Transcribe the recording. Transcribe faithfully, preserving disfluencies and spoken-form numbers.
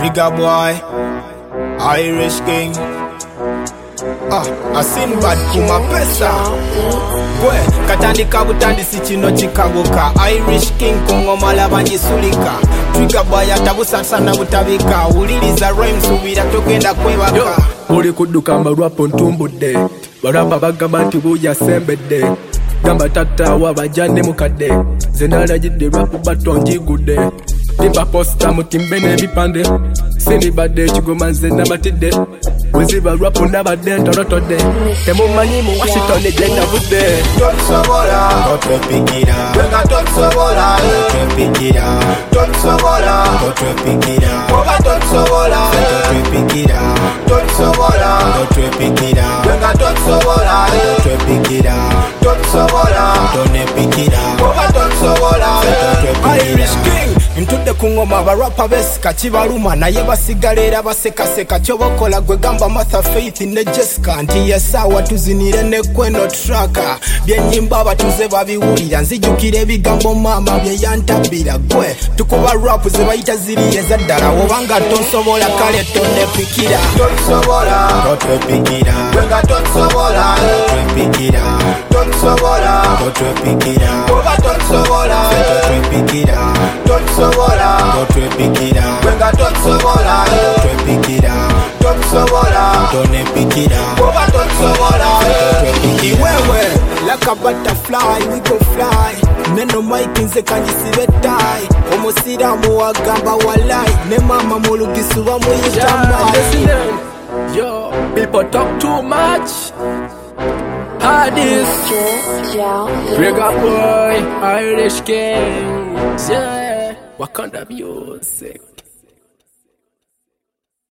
Trigger boy, Irish king. Ah, asin bad kuma pesa. Gwe, katandika butandisi kino chikagoka. Irish king kongoma labanjisulika. Trigger boy atabusasana butabika. Uliliza rhymes ubira togenda kwebaka. Uli kuduka marwapo ntumbudde. Barapa bagamba nti buyasembedde. Gamba tata wabajane mukadde. Zenala jidde rapu batonjigudde. Timba posta mutimbe n'ebipande. Sinibadde kigoma nze namatidde. Weziba rapu nabadde ntorotodde. Temumanyi mu Washington gye navudde. Tosobola totwepikira, wenga tosobola totwepikira, tosobola totwepikira, oba tosobola totwepikira, tosobola totwepikira, wenga tosobola totwepikira, tosobola tonepikira, oba tosobola totwepikira. Ntudde ku ngoma abarapa besika kibaluma naye basigaleera basekaseka kyobokola gwe gamba Martha Faith ne Jessica nti yesaawa tuzinire ne kweno traka byenyimba abatuze babiwulira nzijukira ebigambo maama bye yantabira gwe tukuba rap ze bayita ziri ezaddala obanga tosobola kale tonepikira tosobola totwepikira wenga tosobola totwepikira tosobola totwepikira oba tosobola totwepikira tosobola totwepikira wenga tosobola totwepikira tosobola tonepikira oba tosobola totwepikira iwewe like a butterfly we go fly neno mike nze kanyisibe tai omusiramu wagamba walai ne mama mulugisu bamuyita mai. Yo, people talk too much. Hardis, Trigger boy, Irish king, yeah, Wakanda music.